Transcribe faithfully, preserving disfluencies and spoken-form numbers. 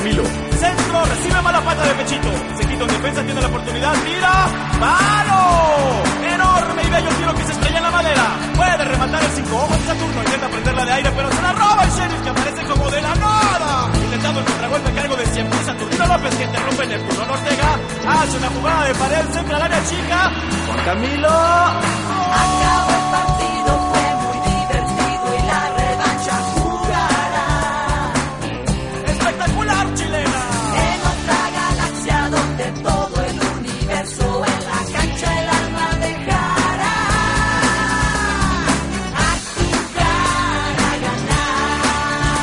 Camilo. Centro, recibe mala pata de Pechito. Se quita un defensa, tiene la oportunidad, tira. ¡Palo! Enorme y bello tiro que se estrella en la madera. Puede rematar el cinco ojos de Saturno. Intenta prenderla de aire, pero se la roba el Sheriff, que aparece como de la nada. Intentando el contragolpe a cargo de cien mil Saturnino López, que interrumpe en el turno. Ortega hace una jugada de pared, centra al área chica. Juan Camilo. Acabó el partido.